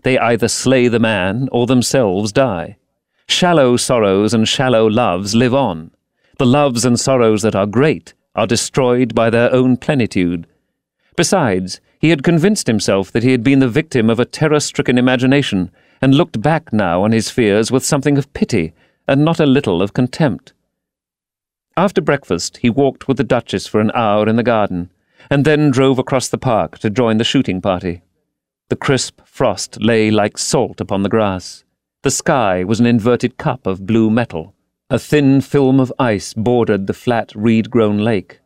They either slay the man or themselves die. Shallow sorrows and shallow loves live on. The loves and sorrows that are great are destroyed by their own plenitude. Besides, he had convinced himself that he had been the victim of a terror-stricken imagination, and looked back now on his fears with something of pity and not a little of contempt. After breakfast, he walked with the Duchess for an hour in the garden, and then drove across the park to join the shooting party. The crisp frost lay like salt upon the grass. The sky was an inverted cup of blue metal. A thin film of ice bordered the flat reed-grown lake.